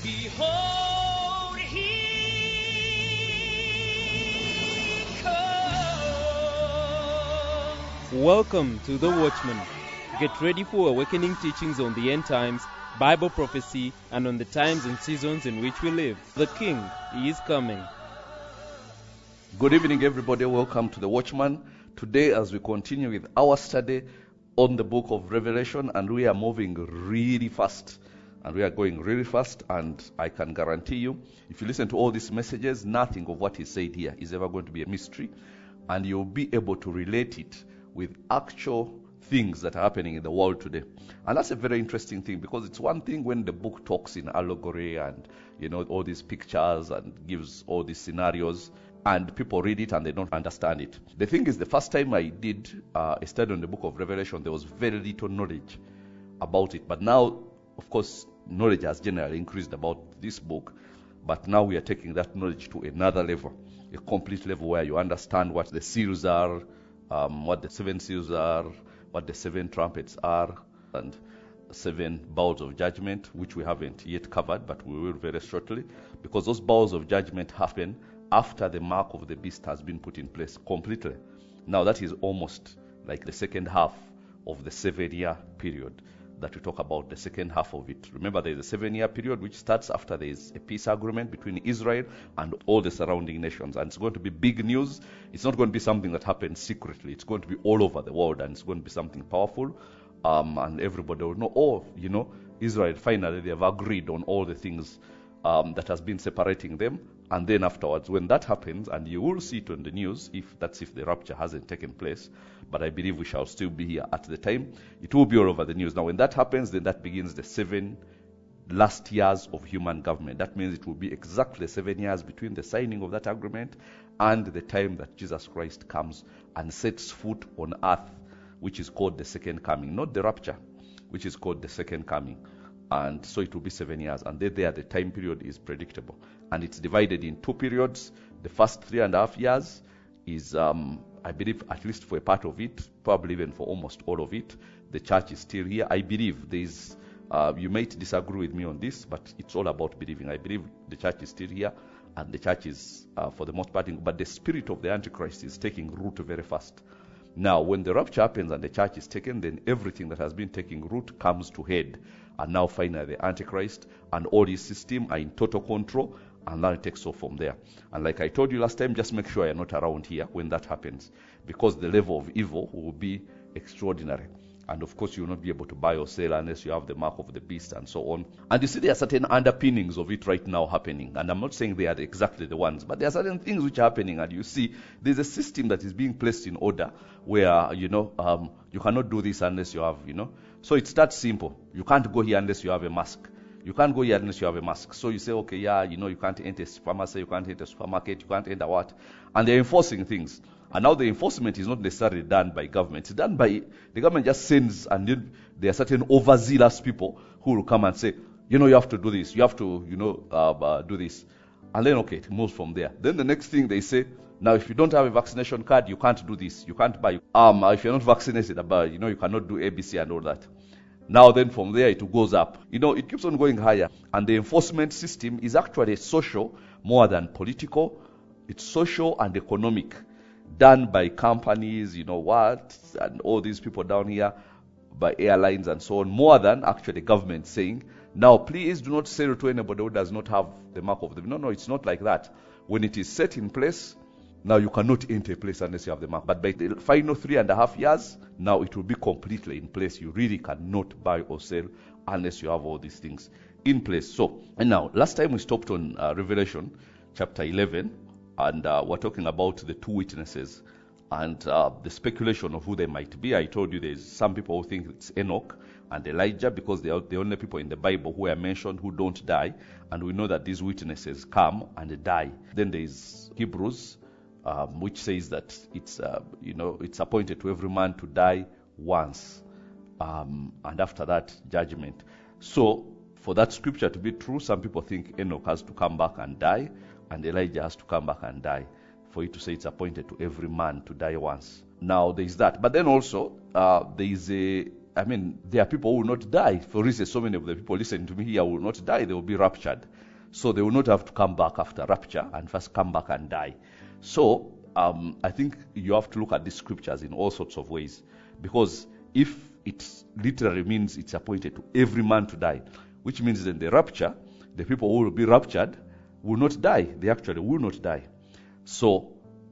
Behold, he comes. Welcome to The Watchman. Get ready for awakening teachings on the end times, Bible prophecy, and on the times and seasons in which we live. The King is coming. Good evening, everybody. Welcome to The Watchman. Today, as we continue with our study on the book of Revelation, and we are moving really fast. And we are going really fast, and I can guarantee you, if you listen to all these messages, nothing of what is said here is ever going to be a mystery, and you'll be able to relate it with actual things that are happening in the world today. And that's a very interesting thing, because it's one thing when the book talks in allegory and, all these pictures and gives all these scenarios, and people read it and they don't understand it. The thing is, the first time I did a study on the book of Revelation, there was very little knowledge about it. But now, of course, knowledge has generally increased about this book, but now we are taking that knowledge to another level, a complete level where you understand what the seals are, what the seven seals are, what the seven trumpets are, and seven bowls of judgment, which we haven't yet covered, but we will very shortly, because those bowls of judgment happen after the mark of the beast has been put in place completely. Now that is almost like the second half of the 7-year period that we talk about, the second half of it. Remember, there is a 7-year period which starts after there is a peace agreement between Israel and all the surrounding nations. And it's going to be big news. It's not going to be something that happens secretly. It's going to be all over the world, and it's going to be something powerful. And everybody will know, Israel, finally, they have agreed on all the things that has been separating them. And then afterwards, when that happens, and you will see it on the news, if the rapture hasn't taken place, but I believe we shall still be here at the time, it will be all over the news. Now, when that happens, then that begins the 7 last years of human government. That means it will be exactly 7 years between the signing of that agreement and the time that Jesus Christ comes and sets foot on earth, which is called the second coming, not the rapture, which is called the second coming. And so it will be 7 years, and there the time period is predictable, and it's divided in 2 periods. The first 3.5 years is, I believe, at least for a part of it, probably even for almost all of it, the church is still here. I believe there is, you might disagree with me on this, but it's all about believing. I believe the church is still here, and the church is, for the most part, but the spirit of the Antichrist is taking root very fast. Now, when the rapture happens and the church is taken, then everything that has been taking root comes to head. And now finally the Antichrist and all his system are in total control, and now it takes off from there. And like I told you last time, just make sure you're not around here when that happens, because the level of evil will be extraordinary. And of course, you will not be able to buy or sell unless you have the mark of the beast and so on. And you see, there are certain underpinnings of it right now happening. And I'm not saying they are exactly the ones, but there are certain things which are happening. And you see, there's a system that is being placed in order where, you cannot do this unless you have, So it starts simple. You can't go here unless you have a mask. You can't go here unless you have a mask. So you say, okay, you can't enter a pharmacy, you can't enter a supermarket, you can't enter what? And they're enforcing things. And now the enforcement is not necessarily done by government. It's done by, the government just sends, and then there are certain overzealous people who will come and say, you have to do this, you have to, do this. And then, okay, it moves from there. Then the next thing they say, now if you don't have a vaccination card, you can't do this, you can't buy. If you're not vaccinated, you cannot do ABC and all that. Now then from there it goes up. It keeps on going higher. And the enforcement system is actually social more than political. It's social and economic, done by companies, and all these people down here, by airlines and so on, more than actually government saying, now please do not sell to anybody who does not have the mark of the beast. No, it's not like that. When it is set in place, now you cannot enter a place unless you have the mark. But by the final 3.5 years, now it will be completely in place. You really cannot buy or sell unless you have all these things in place. So, and now, last time we stopped on Revelation chapter 11, and we're talking about the 2 witnesses and the speculation of who they might be. I told you there's some people who think it's Enoch and Elijah, because they are the only people in the Bible who are mentioned who don't die. And we know that these witnesses come and die. Then there's Hebrews, which says that it's it's appointed to every man to die once, and after that judgment. So for that scripture to be true, some people think Enoch has to come back and die, and Elijah has to come back and die, for it to say it's appointed to every man to die once. Now there is that, but then also there is I mean, there are people who will not die. For instance, so many of the people listening to me here will not die. They will be raptured. So they will not have to come back after rapture and first come back and die. So I think you have to look at these scriptures in all sorts of ways. Because if it literally means it's appointed to every man to die, which means in the rapture, the people who will be raptured will not die. They actually will not die. So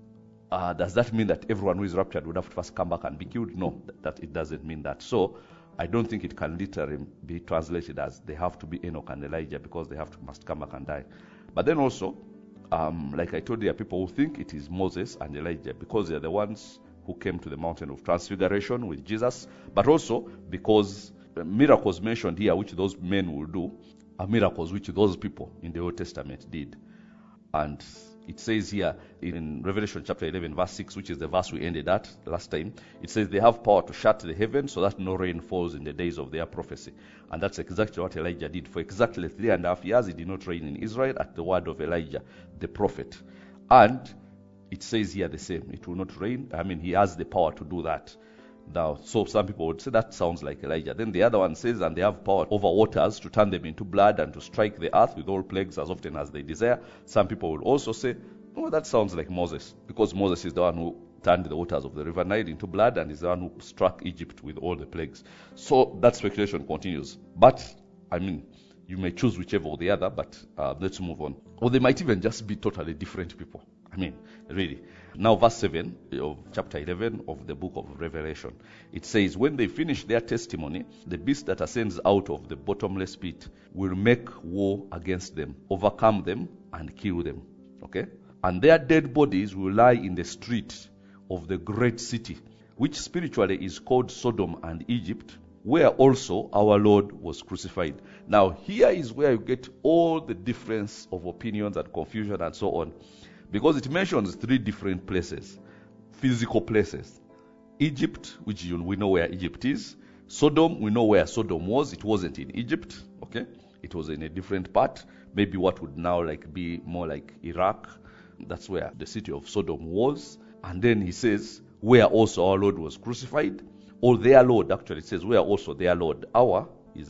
does that mean that everyone who is raptured would have to first come back and be killed? No, that it doesn't mean that. So I don't think it can literally be translated as they have to be Enoch and Elijah because they must come back and die. But then also, like I told you, there are people who think it is Moses and Elijah because they are the ones who came to the mountain of transfiguration with Jesus, but also because miracles mentioned here, which those men will do, are miracles which those people in the Old Testament did. And it says here in Revelation chapter 11 verse 6, which is the verse we ended at last time, it says they have power to shut the heavens so that no rain falls in the days of their prophecy. And that's exactly what Elijah did. For exactly 3.5 years it did not rain in Israel at the word of Elijah the prophet. And it says here the same, it will not rain. I mean, he has the power to do that. Now, so some people would say that sounds like Elijah. Then the other one says, and they have power over waters to turn them into blood and to strike the earth with all plagues as often as they desire. Some people will also say, oh, that sounds like Moses, because Moses is the one who turned the waters of the river Nile into blood and is the one who struck Egypt with all the plagues. So that speculation continues. But, I mean, you may choose whichever or the other, but let's move on. Or they might even just be totally different people. I mean, really. Now, verse 7 of chapter 11 of the book of Revelation. It says, when they finish their testimony, the beast that ascends out of the bottomless pit will make war against them, overcome them, and kill them. Okay? And their dead bodies will lie in the street of the great city, which spiritually is called Sodom and Egypt, where also our Lord was crucified. Now, here is where you get all the difference of opinions and confusion and so on. Because it mentions 3 different places, physical places. Egypt, which we know where Egypt is. Sodom, we know where Sodom was. It wasn't in Egypt, okay? It was in a different part. Maybe what would now be more like Iraq. That's where the city of Sodom was. And then he says, where also our Lord was crucified. Or their Lord, actually, it says, where also their Lord. Our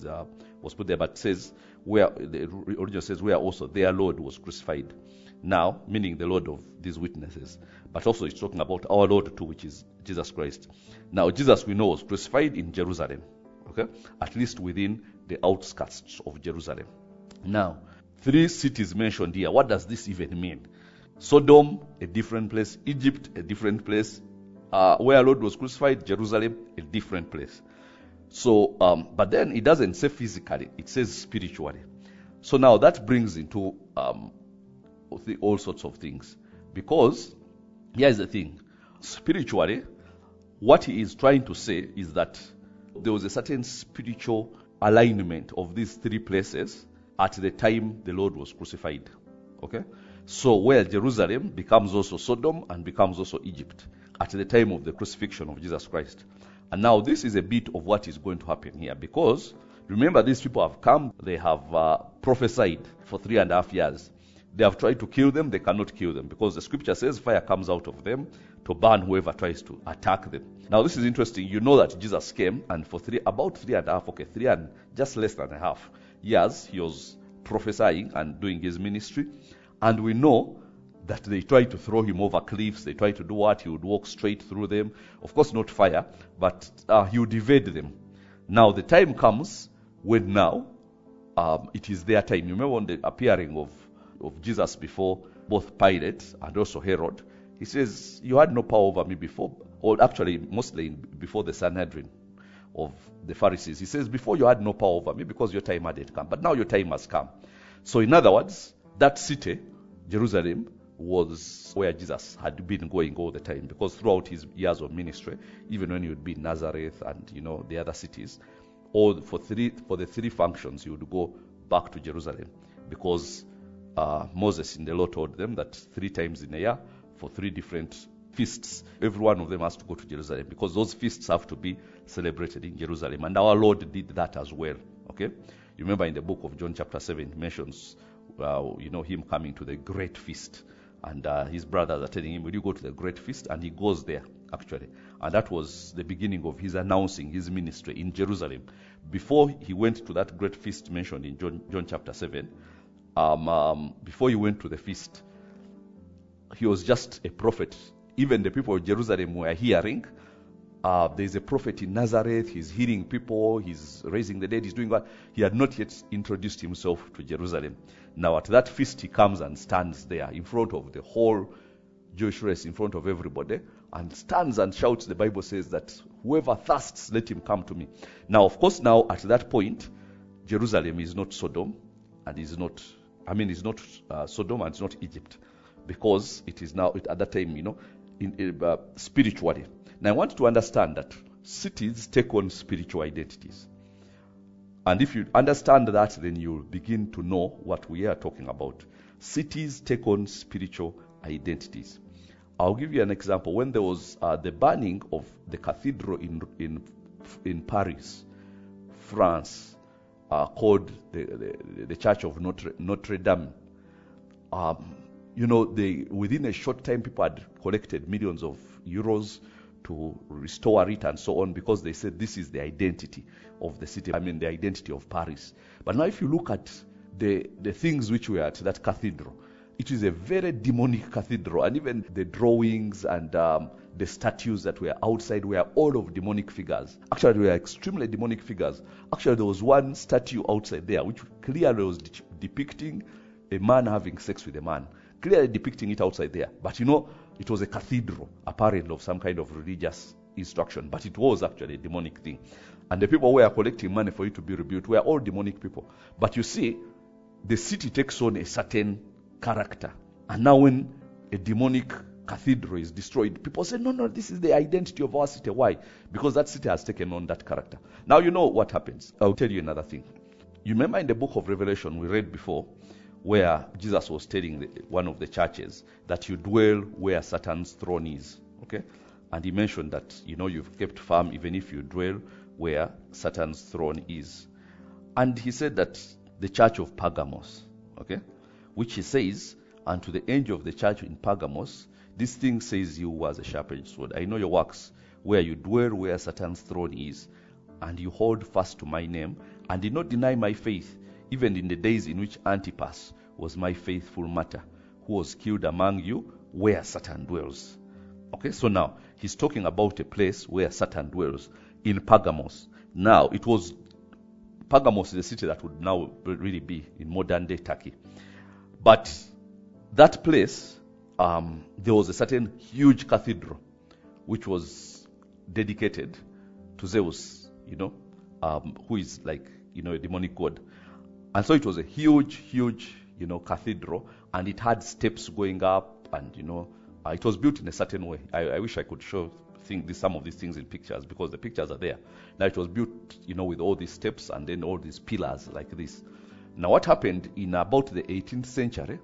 was put there, but it says, where the original says, where also their Lord was crucified. Now, meaning the Lord of these witnesses. But also it's talking about our Lord too, which is Jesus Christ. Now, Jesus, we know, was crucified in Jerusalem. Okay? At least within the outskirts of Jerusalem. Now, 3 cities mentioned here. What does this even mean? Sodom, a different place. Egypt, a different place. Where our Lord was crucified, Jerusalem, a different place. So, but then it doesn't say physically. It says spiritually. So now that brings into all sorts of things, because here's the thing: spiritually, what he is trying to say is that there was a certain spiritual alignment of these 3 places at the time the Lord was crucified. Okay, so where Jerusalem becomes also Sodom and becomes also Egypt at the time of the crucifixion of Jesus Christ. And now this is a bit of what is going to happen here, because remember, these people have come, they have prophesied for 3.5 years. They have tried to kill them, they cannot kill them, because the scripture says fire comes out of them to burn whoever tries to attack them. Now this is interesting. You know that Jesus came, and for about 3 and just less than a half years, he was prophesying and doing his ministry. And we know that they tried to throw him over cliffs, they tried to do what? He would walk straight through them. Of course not fire, but he would evade them. Now the time comes when now it is their time. You remember on the appearing of Jesus before both Pilate and also Herod, he says, you had no power over me before, or actually mostly before the Sanhedrin of the Pharisees. He says, before you had no power over me because your time hadn't come, but now your time has come. So in other words, that city, Jerusalem, was where Jesus had been going all the time, because throughout his years of ministry, even when he would be in Nazareth and the other cities, all for the 3 functions, he would go back to Jerusalem, because Moses in the law told them that 3 times in a year, for 3 different feasts, every one of them has to go to Jerusalem, because those feasts have to be celebrated in Jerusalem. And our Lord did that as well. Okay, you remember in the book of John chapter 7, it mentions him coming to the great feast, And his brothers are telling him, will you go to the great feast? And he goes there, actually. And that was the beginning of his announcing his ministry in Jerusalem. Before he went to that great feast mentioned in John chapter 7, before he went to the feast, he was just a prophet. Even the people of Jerusalem were hearing, there's a prophet in Nazareth, he's healing people, he's raising the dead, he's doing what? He had not yet introduced himself to Jerusalem. Now at that feast he comes and stands there in front of the whole Jewish race, in front of everybody, and stands and shouts. The Bible says that whoever thirsts, let him come to me. Now, of course, now at that point, Jerusalem is not Sodom, and is not, it's not Sodom and it's not Egypt, because it is now, at that time, spiritually. Now, I want you to understand that cities take on spiritual identities. And if you understand that, then you'll begin to know what we are talking about. Cities take on spiritual identities. I'll give you an example. When there was the burning of the cathedral in Paris, France, called the Church of Notre Dame, within a short time, people had collected millions of euros to restore it and so on, because they said this is the identity of the city, the identity of Paris. But now if you look at the things which were at that cathedral, it is a very demonic cathedral, and even the drawings and the statues that were outside were all of demonic figures. Actually, they were extremely demonic figures. Actually, there was one statue outside there which clearly was depicting a man having sex with a man. Clearly depicting it outside there. But it was a cathedral, apparently of some kind of religious instruction. But it was actually a demonic thing. And the people who were collecting money for it to be rebuilt were all demonic people. But you see, the city takes on a certain character. And now when a demonic cathedral is destroyed, people say, no, this is the identity of our city. Why? Because that city has taken on that character. Now you know what happens. I'll tell you another thing. You remember in the book of Revelation we read before, where Jesus was telling one of the churches that you dwell where Satan's throne is. Okay? And he mentioned that, you've kept firm even if you dwell where Satan's throne is. And he said that the church of Pergamos, okay, which he says, and to the angel of the church in Pergamos, this thing says you as a sharp-edged sword. I know your works, where you dwell where Satan's throne is, and you hold fast to my name, and did not deny my faith, even in the days in which Antipas was my faithful martyr, who was killed among you, where Satan dwells. Okay, so now, he's talking about a place where Satan dwells, in Pergamos. Now, Pergamos is a city that would now really be in modern-day Turkey. But that place, there was a certain huge cathedral, which was dedicated to Zeus, who is like, a demonic god. And so it was a huge, cathedral, and it had steps going up, and, it was built in a certain way. I wish I could show some of these things in pictures, because the pictures are there. Now it was built, with all these steps and then all these pillars like this. Now what happened in about the 18th century,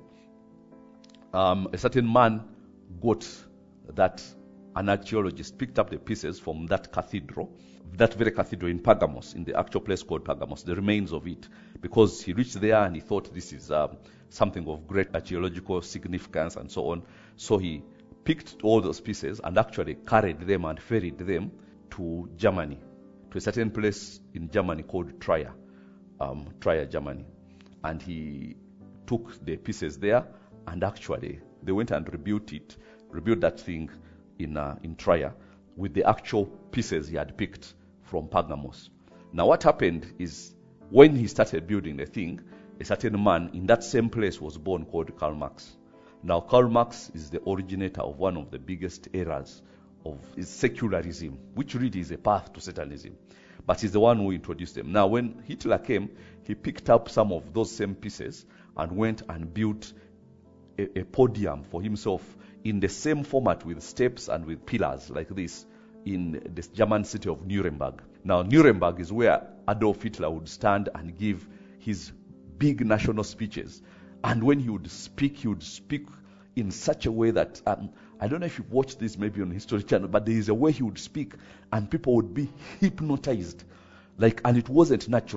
a certain man got that, an archaeologist picked up the pieces from that cathedral, that very cathedral in Pergamos, in the actual place called Pergamos, the remains of it, because he reached there and he thought this is something of great archaeological significance and so on. So he picked all those pieces and actually carried them and ferried them to Germany, to a certain place in Germany called Trier, Germany. And he took the pieces there, and actually they went and rebuilt that thing in Trier with the actual pieces he had picked from Pergamos. Now what happened is, when he started building the thing, a certain man in that same place was born called Karl Marx. Now Karl Marx is the originator of one of the biggest eras of secularism, which really is a path to Satanism. But he's the one who introduced them. Now when Hitler came, he picked up some of those same pieces and went and built a podium for himself in the same format with steps and with pillars like this in the German city of Nuremberg. Now Nuremberg is where Adolf Hitler would stand and give his big national speeches. And when he would speak in such a way that, I don't know if you've watched this maybe on History Channel, but there is a way he would speak and people would be hypnotized. And it wasn't natural.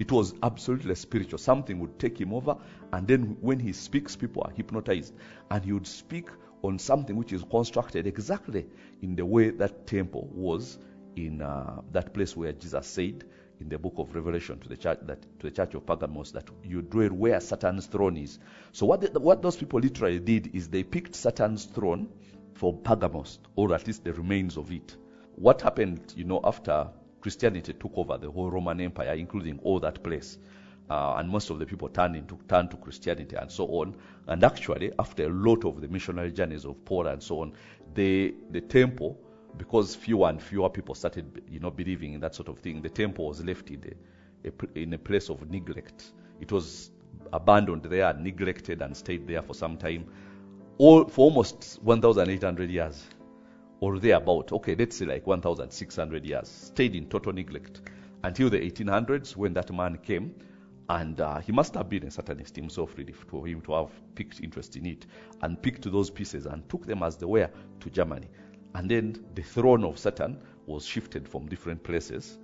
It was absolutely spiritual. Something would take him over, and then when he speaks, people are hypnotized. And he would speak on something which is constructed exactly in the way that temple was in that place where Jesus said in the book of Revelation to the church of Pergamos that you dwell where Satan's throne is. So what those people literally did is they picked Satan's throne for Pergamos, or at least the remains of it. What happened, after Christianity took over the whole Roman Empire, including all that place, and most of the people turned to Christianity and so on. And actually, after a lot of the missionary journeys of Paul and so on, the temple, because fewer and fewer people started, believing in that sort of thing, the temple was left in a place of neglect. It was abandoned there, and neglected, and stayed there for some time, for almost 1,800 years, or thereabout. Okay, let's say like 1,600 years, stayed in total neglect until the 1800s when that man came, and he must have been a Satanist himself, really, for him to have picked interest in it and picked those pieces and took them as they were to Germany. And then the throne of Satan was shifted from different places,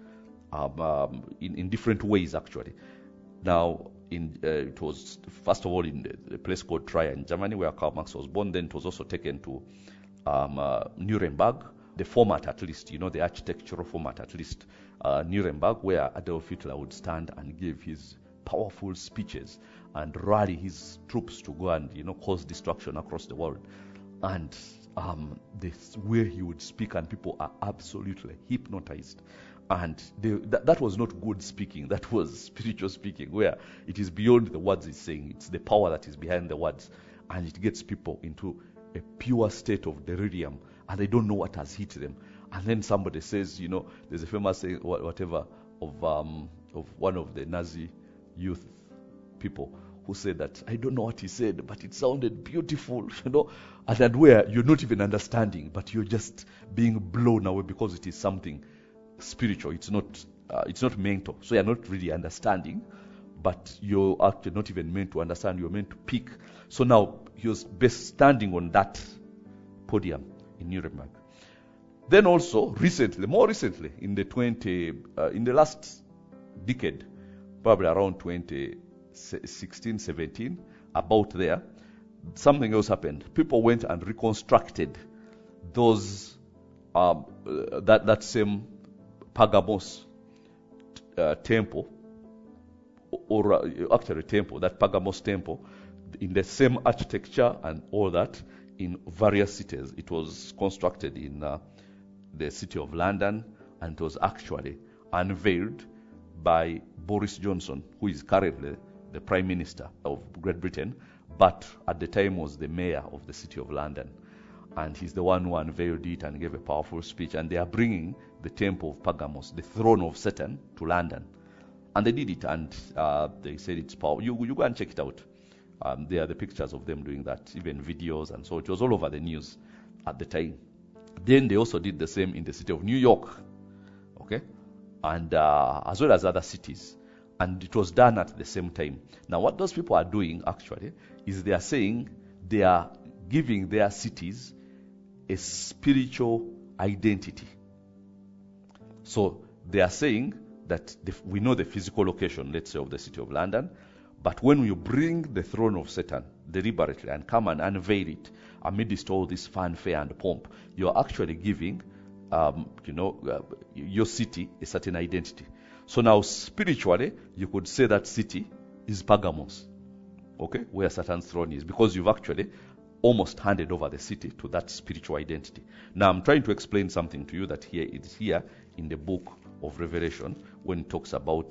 in different ways, actually. Now, it was first of all in the place called Trier in Germany, where Karl Marx was born. Then it was also taken to Nuremberg, the format at least, the architectural format at least, Nuremberg, where Adolf Hitler would stand and give his powerful speeches and rally his troops to go and, cause destruction across the world. And this where he would speak, and people are absolutely hypnotized. And that was not good speaking. That was spiritual speaking, where it is beyond the words he's saying. It's the power that is behind the words, and it gets people into a pure state of delirium, and they don't know what has hit them. And then somebody says, there's a famous saying, whatever, of one of the Nazi youth people, who said that, I don't know what he said, but it sounded beautiful, and that where you're not even understanding, but you're just being blown away because it is something spiritual. It's not mental. So you're not really understanding, but you're actually not even meant to understand. You're meant to pick. So now he was standing on that podium in Nuremberg. Then also more recently, in the last decade, probably around 2016, 17, about there, something else happened. People went and reconstructed those that same Pergamos temple, or actually temple, that Pergamos temple, in the same architecture and all that, in various cities. It was constructed in the city of London, and it was actually unveiled by Boris Johnson, who is currently the Prime Minister of Great Britain, but at the time was the mayor of the city of London. And he's the one who unveiled it and gave a powerful speech. And they are bringing the temple of Pergamos, the throne of Satan, to London. And they did it, and they said it's powerful. You go and check it out. There are the pictures of them doing that, even videos, and so it was all over the news at the time. Then they also did the same in the city of New York, okay, and as well as other cities. And it was done at the same time. Now, what those people are doing actually is they are saying they are giving their cities a spiritual identity. So they are saying that we know the physical location, let's say, of the city of London, but when you bring the throne of Satan deliberately and come and unveil it amidst all this fanfare and pomp, you are actually giving your city a certain identity. So now spiritually, you could say that city is Pergamos, okay, where Satan's throne is, because you've actually almost handed over the city to that spiritual identity. Now I'm trying to explain something to you that it's here in the book of Revelation when it talks about,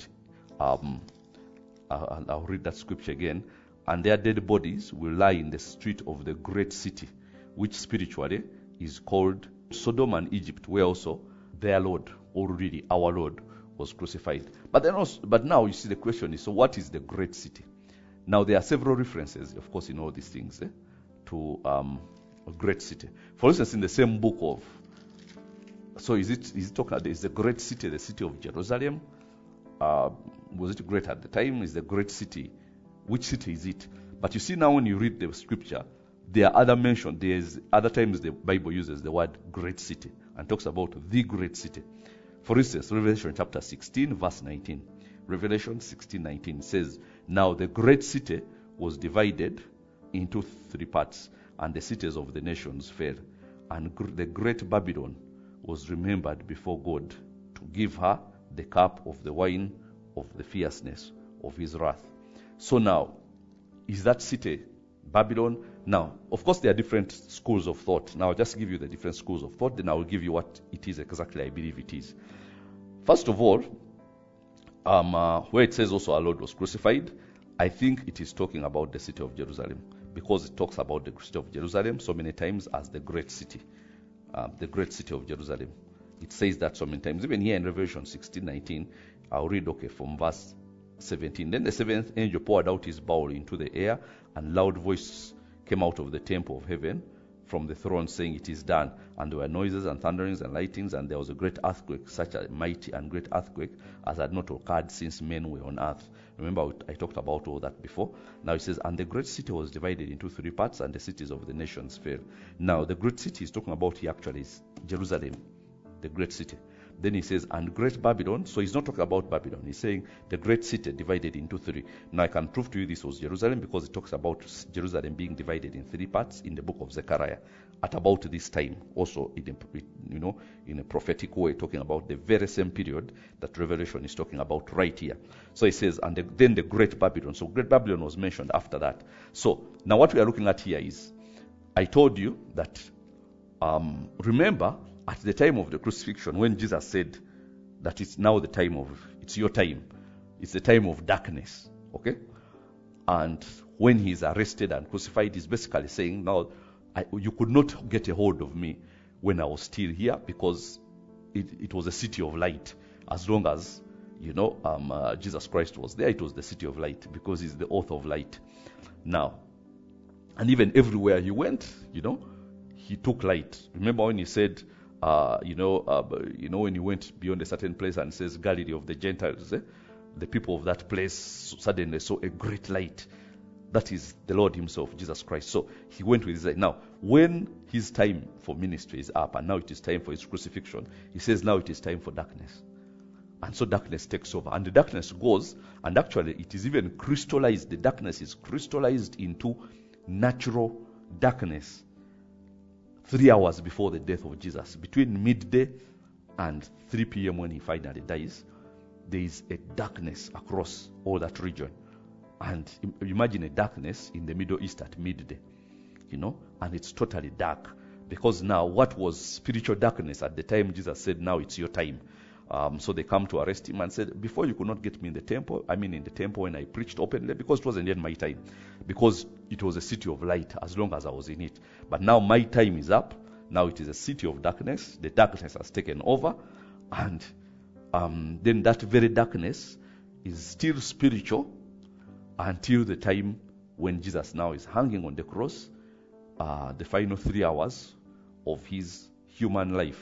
I'll read that scripture again, and their dead bodies will lie in the street of the great city, which spiritually is called Sodom and Egypt, where also their Lord, or really our Lord, was crucified. But now you see the question is, so what is the great city? Now there are several references, of course, in all these things to a great city. For instance, in the same book of, so is it talking about, is the great city the city of Jerusalem? Was it great at the time? Is the great city, which city is it? But you see now when you read the scripture, there are other mentions. There's other times the Bible uses the word great city and talks about the great city. For instance, Revelation chapter 16, verse 19. Revelation 16:19 says, "Now the great city was divided into 3 parts, and the cities of the nations fell. And the great Babylon was remembered before God to give her the cup of the wine of the fierceness of his wrath." So now, is that city Babylon? Now, of course, there are different schools of thought. Now, I'll just give you the different schools of thought, then I will give you what it is exactly I believe it is. First of all, where it says also our Lord was crucified, I think it is talking about the city of Jerusalem, because it talks about the city of Jerusalem so many times as the great city of Jerusalem. It says that so many times. Even here in Revelation 16:19, I'll read from verse 17. "Then the seventh angel poured out his bowl into the air, and loud voice came out of the temple of heaven from the throne, saying, 'It is done.' And there were noises and thunderings and lightnings, and there was a great earthquake, such a mighty and great earthquake as had not occurred since men were on earth." Remember, I talked about all that before. Now it says, "And the great city was divided into 3 parts, and the cities of the nations fell." Now, the great city is talking about here actually is Jerusalem, the great city. Then he says, "And great Babylon." So he's not talking about Babylon. He's saying the great city divided into 3. Now I can prove to you this was Jerusalem, because it talks about Jerusalem being divided in 3 parts in the book of Zechariah at about this time. Also in a prophetic way, talking about the very same period that Revelation is talking about right here. So he says, "And then the great Babylon." So great Babylon was mentioned after that. So now what we are looking at here is, I told you that, remember, at the time of the crucifixion, when Jesus said that it's now the time it's your time, it's the time of darkness, okay? And when he's arrested and crucified, he's basically saying, now, you could not get a hold of me when I was still here, because it was a city of light. As long as, Jesus Christ was there, it was the city of light, because he's the author of light. Now, and even everywhere he went, he took light. Remember when he said, when he went beyond a certain place and says Galilee of the Gentiles, the people of that place suddenly saw a great light. That is the Lord himself, Jesus Christ. So he went with his light. Now, when his time for ministry is up, and now it is time for his crucifixion, he says now it is time for darkness. And so darkness takes over, and the darkness goes, and actually it is even crystallized. The darkness is crystallized into natural darkness 3 hours before the death of Jesus. Between midday and 3 p.m. when he finally dies, there is a darkness across all that region. And imagine a darkness in the Middle East at midday, and it's totally dark. Because now, what was spiritual darkness at the time Jesus said, now it's your time. So they come to arrest him and said, before you could not get me in the temple when I preached openly, because it wasn't yet my time. Because it was a city of light as long as I was in it. But now my time is up. Now it is a city of darkness. The darkness has taken over. And then that very darkness is still spiritual until the time when Jesus now is hanging on the cross, the final 3 hours of his human life,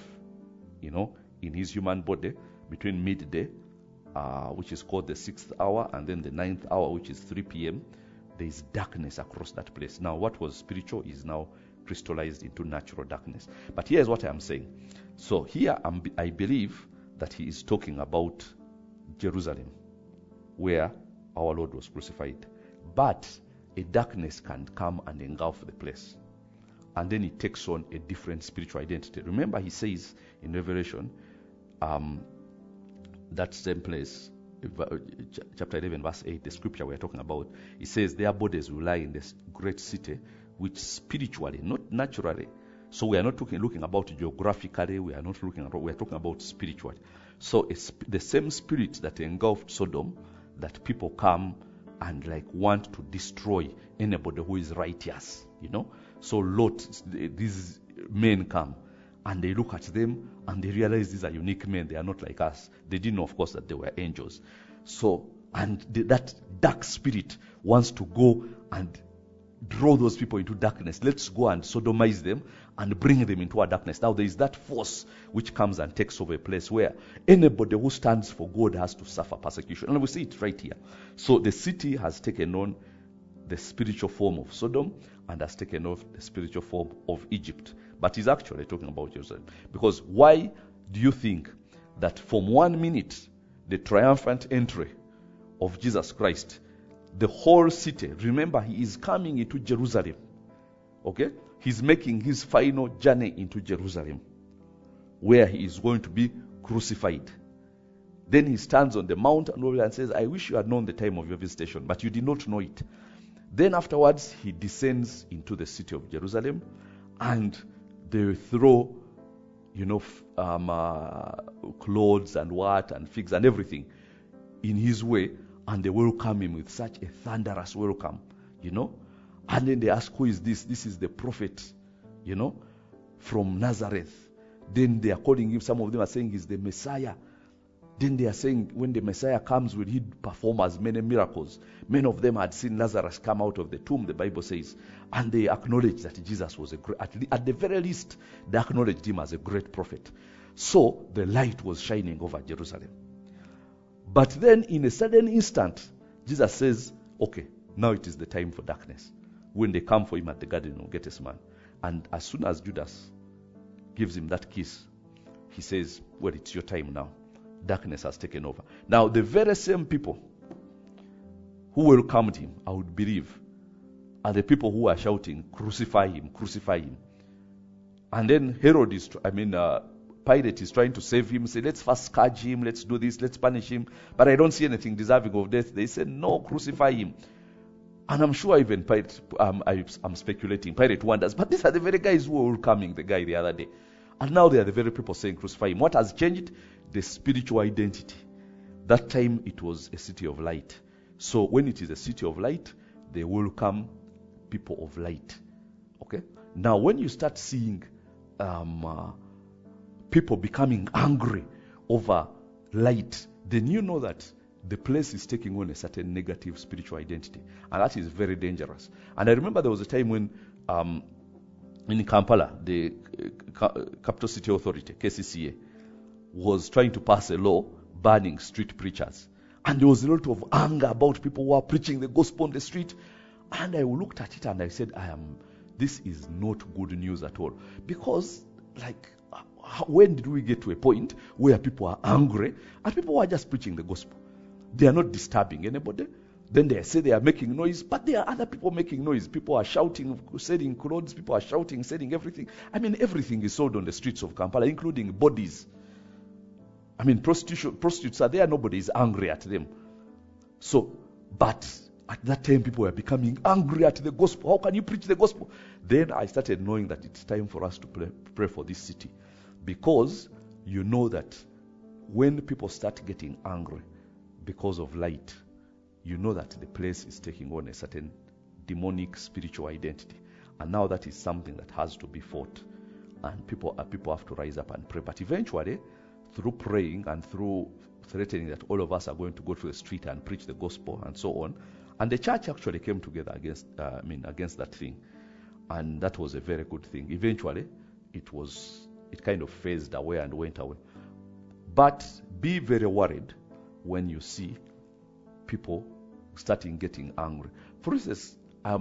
in his human body, between midday, which is called the 6th hour, and then the 9th hour, which is 3 p.m., there is darkness across that place. Now, what was spiritual is now crystallized into natural darkness. But here's what I'm saying. So here, I believe that he is talking about Jerusalem, where our Lord was crucified. But a darkness can come and engulf the place. And then it takes on a different spiritual identity. Remember, he says in Revelation, that same place, chapter 11, verse 8, the scripture we're talking about, it says their bodies will lie in this great city, which spiritually, not naturally. So we are not looking about geographically, we are talking about spiritually. So it's the same spirit that engulfed Sodom, that people come and want to destroy anybody who is righteous, So Lot, these men come, and they look at them and they realize these are unique men. They are not like us. They didn't know, of course, that they were angels. So, and that dark spirit wants to go and draw those people into darkness. Let's go and sodomize them and bring them into our darkness. Now there is that force which comes and takes over a place where anybody who stands for God has to suffer persecution. And we see it right here. So the city has taken on the spiritual form of Sodom and has taken off the spiritual form of Egypt. But he's actually talking about Jerusalem. Because why do you think that from 1 minute, the triumphant entry of Jesus Christ, the whole city, remember, he is coming into Jerusalem. Okay? He's making his final journey into Jerusalem, where he is going to be crucified. Then he stands on the mount and says, I wish you had known the time of your visitation, but you did not know it. Then afterwards, he descends into the city of Jerusalem, and they throw, clothes and what, and figs and everything in his way, and they welcome him with such a thunderous welcome, And then they ask, who is this? This is the prophet, from Nazareth. Then they are calling him, some of them are saying he's the Messiah. Then they are saying when the Messiah comes, will he perform as many miracles? Many of them had seen Lazarus come out of the tomb, the Bible says. And they acknowledged that Jesus was at the very least, they acknowledged him as a great prophet. So the light was shining over Jerusalem. But then in a sudden instant, Jesus says, okay, now it is the time for darkness. When they come for him at the Garden of Gethsemane. And as soon as Judas gives him that kiss, he says, well, it's your time now. Darkness has taken over. Now, the very same people who welcomed him, I would believe, are the people who are shouting, crucify him, crucify him. And then Pilate is trying to save him, say, let's first scourge him, let's do this, let's punish him. But I don't see anything deserving of death. They said, no, crucify him. And I'm sure even Pilate, I'm speculating, Pilate wonders, but these are the very guys who were welcoming the guy the other day. And now they are the very people saying, crucify him. What has changed? The spiritual identity. That time it was a city of light. So when it is a city of light, they welcome people of light. Okay? Now when you start seeing people becoming angry over light, then you know that the place is taking on a certain negative spiritual identity. And that is very dangerous. And I remember there was a time when in Kampala, the Capital City Authority, KCCA, was trying to pass a law banning street preachers. And there was a lot of anger about people who are preaching the gospel on the street. And I looked at it and I said, this is not good news at all. Because, when did we get to a point where people are angry and people are just preaching the gospel? They are not disturbing anybody. Then they say they are making noise, but there are other people making noise. People are shouting, selling clothes. People are shouting, selling everything. Everything is sold on the streets of Kampala, including bodies. Prostitutes are there. Nobody is angry at them. So, but at that time, people were becoming angry at the gospel. How can you preach the gospel? Then I started knowing that it's time for us to pray for this city. Because you know that when people start getting angry because of light, you know that the place is taking on a certain demonic spiritual identity. And now that is something that has to be fought. And people have to rise up and pray. But eventually, through praying and through threatening that all of us are going to go to the street and preach the gospel and so on, and the church actually came together against that thing. And that was a very good thing. Eventually, it kind of phased away and went away. But be very worried when you see people starting getting angry. For instance,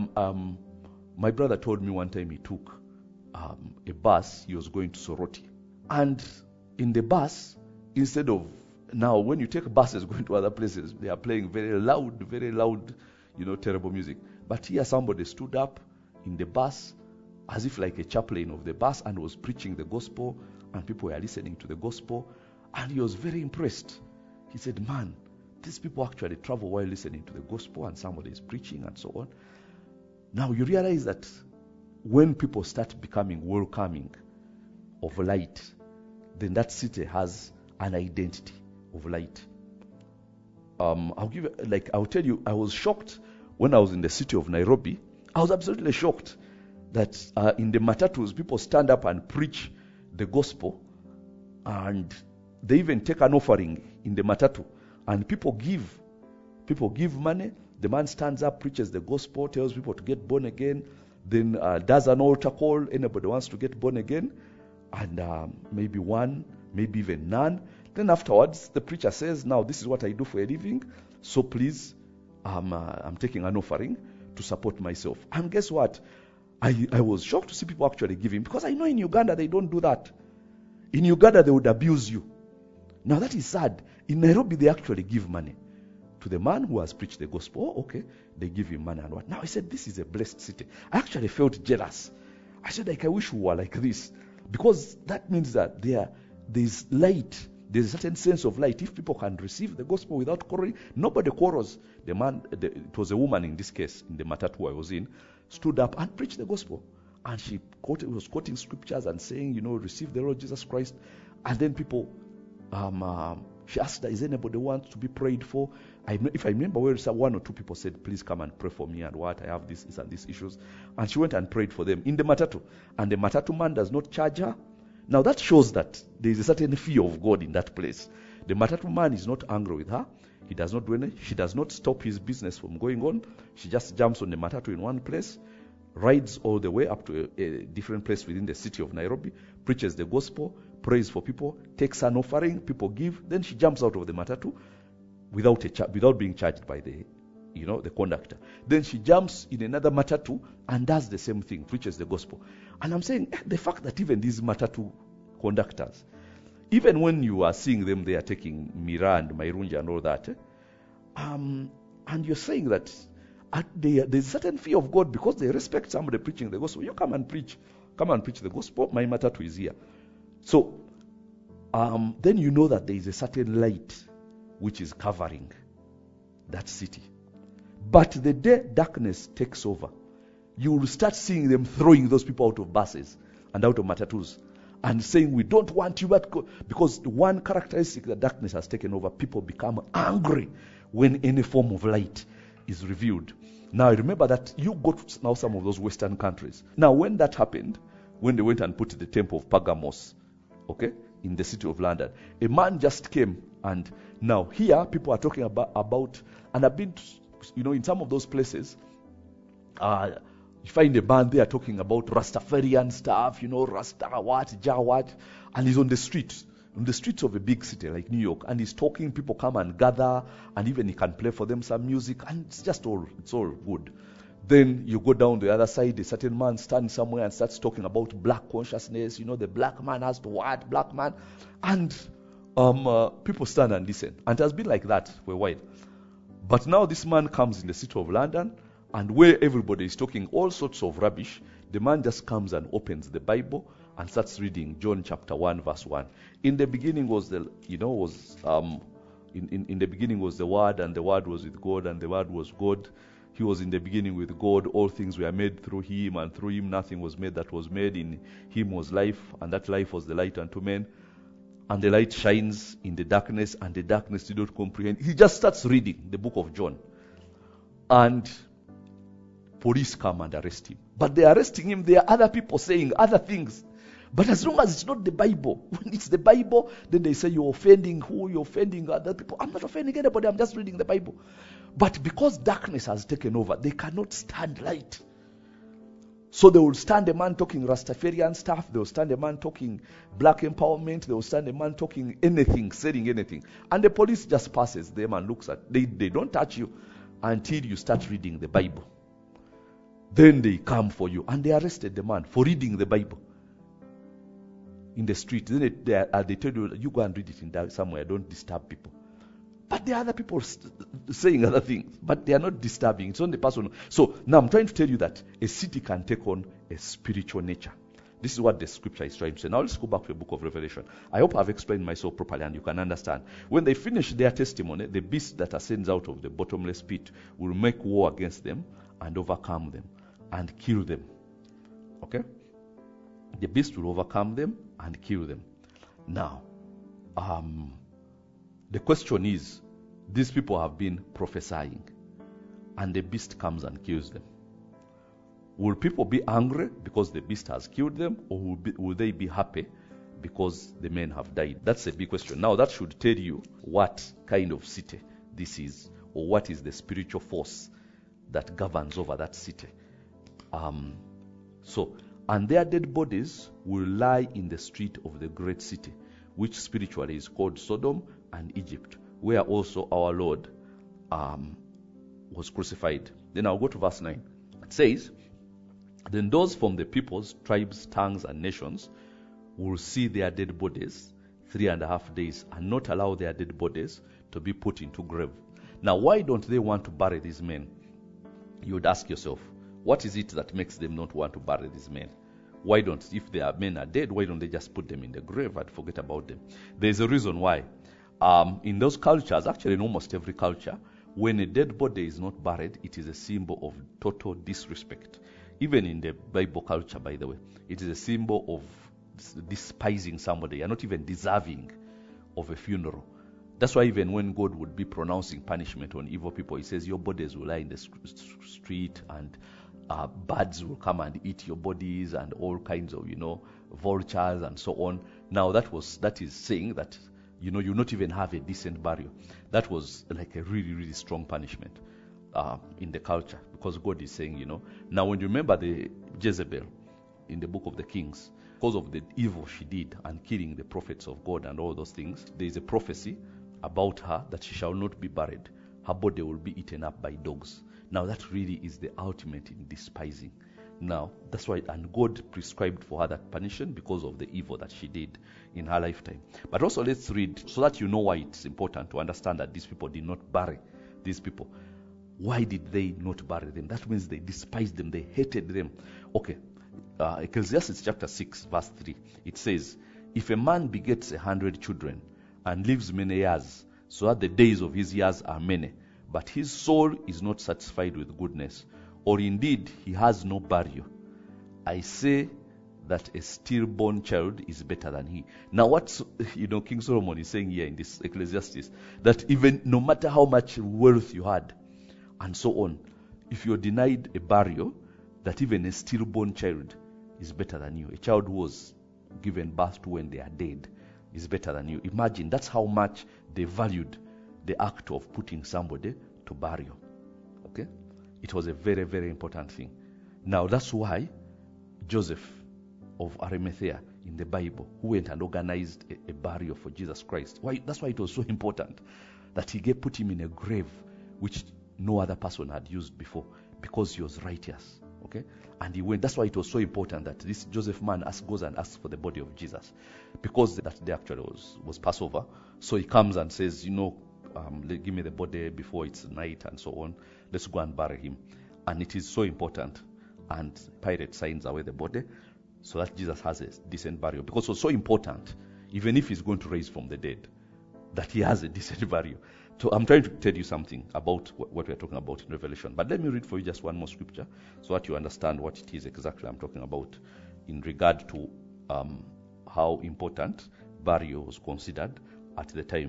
my brother told me one time he took a bus. He was going to Soroti. And in the bus, instead of, now when you take buses going to other places, they are playing very loud, terrible music. But here somebody stood up in the bus as if like a chaplain of the bus and was preaching the gospel, and people were listening to the gospel, and he was very impressed. He said, man, these people actually travel while listening to the gospel, and somebody is preaching and so on. Now you realize that when people start becoming welcoming of light, then that city has an identity of light. I'll tell you, I was shocked when I was in the city of Nairobi. I was absolutely shocked that in the matatus, people stand up and preach the gospel, and they even take an offering in the matatu, and people give money. The man stands up, preaches the gospel, tells people to get born again, then does an altar call. Anybody wants to get born again, and maybe one, maybe even none. Then afterwards, the preacher says, now this is what I do for a living, so please, I'm taking an offering to support myself. And guess what? I was shocked to see people actually giving, because I know in Uganda they don't do that. In Uganda they would abuse you. Now that is sad. In Nairobi they actually give money to the man who has preached the gospel. Oh, okay. They give him money and what. Now he said, this is a blessed city. I actually felt jealous. I said, like, I wish we were like this. Because that means that there's light. There's a certain sense of light. If people can receive the gospel without quarreling, nobody quarrels. It was a woman in this case, in the matatu I was in, stood up and preached the gospel. And she was quoting scriptures and saying, receive the Lord Jesus Christ. And then people, she asked her, is anybody want to be prayed for? If I remember well, one or two people said, please come and pray for me and what, I have this and these issues. And she went and prayed for them in the matatu. And the matatu man does not charge her. Now that shows that there is a certain fear of God in that place. The matatu man is not angry with her. He does not do anything. She does not stop his business from going on. She just jumps on the matatu in one place, rides all the way up to a different place within the city of Nairobi, preaches the gospel, prays for people, takes an offering, people give, then she jumps out of the matatu without being charged by the conductor. Then she jumps in another matatu and does the same thing, preaches the gospel. And I'm saying the fact that even these matatu conductors, even when you are seeing them, they are taking Mira and Mairunja and all that, and you're saying that there's a certain fear of God because they respect somebody preaching the gospel. You come and preach the gospel. My matatu is here. So then you know that there is a certain light which is covering that city. But the day darkness takes over, you will start seeing them throwing those people out of buses and out of matatus and saying, we don't want you back. Because one characteristic that darkness has taken over, people become angry when any form of light is revealed. Now remember that you go to now some of those Western countries. Now when that happened, when they went and put the temple of Pergamos, okay, in the city of London, a man just came, and now here people are talking about and I've been to, in some of those places, you find a man there talking about Rastafarian stuff, Rasta what, Jah what, and he's on the streets of a big city like New York, and he's talking, people come and gather, and even he can play for them some music, and it's all good. Then you go down the other side, a certain man stands somewhere and starts talking about black consciousness, the black man has to what, black man, and people stand and listen, and it has been like that for a while. But now this man comes in the city of London, and where everybody is talking all sorts of rubbish, the man just comes and opens the Bible and starts reading John chapter 1 verse 1. In the beginning was in the beginning was the Word, and the Word was with God, and the Word was God. He was in the beginning with God. All things were made through him, and through him nothing was made that was made. In him was life, and that life was the light unto men. And the light shines in the darkness, and the darkness did not comprehend. He just starts reading the book of John. And police come and arrest him. But they are arresting him. There are other people saying other things. But as long as it's not the Bible, when it's the Bible, then they say you're offending who? You're offending other people. I'm not offending anybody. I'm just reading the Bible. But because darkness has taken over, they cannot stand light. So they will stand a man talking Rastafarian stuff. They will stand a man talking black empowerment. They will stand a man talking anything, saying anything. And the police just passes them and looks at. They don't touch you until you start reading the Bible. Then they come for you. And they arrested the man for reading the Bible in the street. Then they tell you, you go and read it somewhere. Don't disturb people. But there are other people saying other things, but they are not disturbing. It's only personal. So now I'm trying to tell you that a city can take on a spiritual nature. This is what the scripture is trying to say. Now let's go back to the book of Revelation. I hope I've explained myself properly and you can understand. When they finish their testimony, the beast that ascends out of the bottomless pit will make war against them and overcome them and kill them. Okay? The beast will overcome them and kill them. Now, the question is, these people have been prophesying, and the beast comes and kills them. Will people be angry because the beast has killed them, or will they be happy because the men have died? That's a big question. Now, that should tell you what kind of city this is, or what is the spiritual force that governs over that city. And their dead bodies will lie in the street of the great city, which spiritually is called Sodom and Egypt, where also our Lord was crucified. Then I'll go to verse 9. It says, then those from the peoples, tribes, tongues, and nations will see their dead bodies 3.5 days and not allow their dead bodies to be put into grave. Now, why don't they want to bury these men? You would ask yourself, what is it that makes them not want to bury these men? Why don't, if their men are dead, why don't they just put them in the grave and forget about them? There's a reason why. In those cultures, actually in almost every culture, when a dead body is not buried, it is a symbol of total disrespect. Even in the Bible culture, by the way, it is a symbol of despising somebody. You're not even deserving of a funeral. That's why even when God would be pronouncing punishment on evil people, He says your bodies will lie in the street, and birds will come and eat your bodies, and all kinds of, vultures and so on. Now that is saying that, you'll not even have a decent burial. That was like a really, really strong punishment in the culture, because God is saying, Now when you remember the Jezebel in the book of the Kings, because of the evil she did and killing the prophets of God and all those things, there is a prophecy about her that she shall not be buried. Her body will be eaten up by dogs. Now that really is the ultimate in despising. Now, that's why, and God prescribed for her that punishment because of the evil that she did in her lifetime. But also let's read, so that you know why it's important to understand that these people did not bury these people. Why did they not bury them? That means they despised them, they hated them. Okay, Ecclesiastes chapter 6 verse 3, it says, if a man begets 100 children and lives many years, so that the days of his years are many, but his soul is not satisfied with goodness, or indeed he has no burial, I say that a stillborn child is better than he. Now what's, King Solomon is saying here in this Ecclesiastes, that even no matter how much wealth you had, and so on, if you're denied a burial, that even a stillborn child is better than you. A child who was given birth to when they are dead is better than you. Imagine, that's how much they valued the act of putting somebody to burial. Okay? It was a very, very important thing. Now that's why Joseph of Arimathea in the Bible, who went and organized a burial for Jesus Christ, that's why it was so important that he put him in a grave which no other person had used before, because he was righteous. Okay? And he went. That's why it was so important that this Joseph man goes and asks for the body of Jesus, because that day actually was Passover. So he comes and says, give me the body before it's night and so on. Let's go and bury him. And it is so important. And Pilate signs away the body so that Jesus has a decent burial, because it was so important, even if he's going to raise from the dead, that he has a decent burial. So I'm trying to tell you something about what we're talking about in Revelation. But let me read for you just one more scripture so that you understand what it is exactly I'm talking about in regard to how important burial was considered at the time.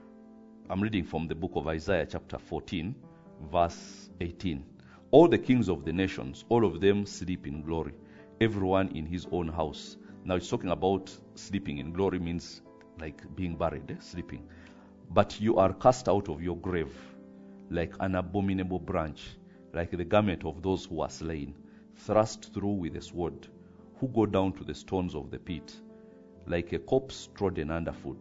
I'm reading from the book of Isaiah chapter 14, verse 18. All the kings of the nations, all of them sleep in glory, everyone in his own house. Now it's talking about sleeping in glory, means like being buried, sleeping. But you are cast out of your grave like an abominable branch, like the garment of those who are slain, thrust through with a sword, who go down to the stones of the pit, like a corpse trodden underfoot.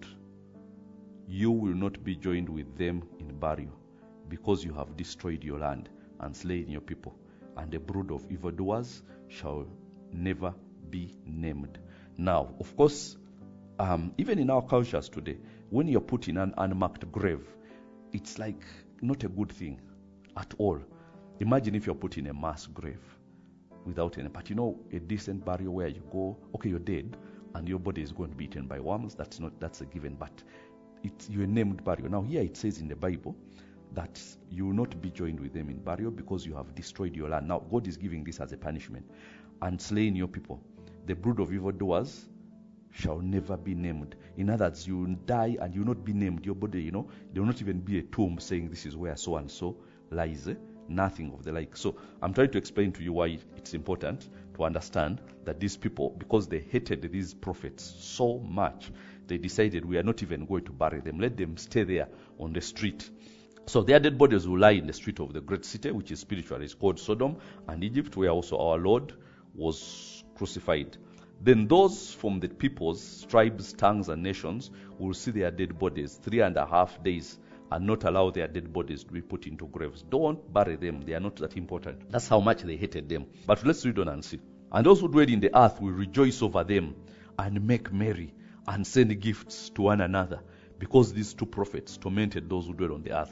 You will not be joined with them in burial, because you have destroyed your land and slain your people, and the brood of evildoers shall never be named. Now, of course, even in our cultures today, when you're put in an unmarked grave, it's like not a good thing at all. Imagine if you're put in a mass grave without any, but a decent burial where you go, okay, you're dead, and your body is going to be eaten by worms. That's a given, but you're a named burial. Now here it says in the Bible that you will not be joined with them in burial, because you have destroyed your land. Now God is giving this as a punishment, and slain your people. The brood of evildoers shall never be named. In other words, you will die and you will not be named. Your body, there will not even be a tomb saying this is where so and so lies. Nothing of the like. So I'm trying to explain to you why it's important to understand that these people, because they hated these prophets so much, they decided we are not even going to bury them. Let them stay there on the street. So their dead bodies will lie in the street of the great city, which is spiritually is called Sodom and Egypt, where also our Lord was crucified. Then those from the peoples, tribes, tongues, and nations will see their dead bodies 3.5 days and not allow their dead bodies to be put into graves. Don't bury them. They are not that important. That's how much they hated them. But let's read on and see. And those who dwell in the earth will rejoice over them and make merry and send gifts to one another, because these two prophets tormented those who dwell on the earth.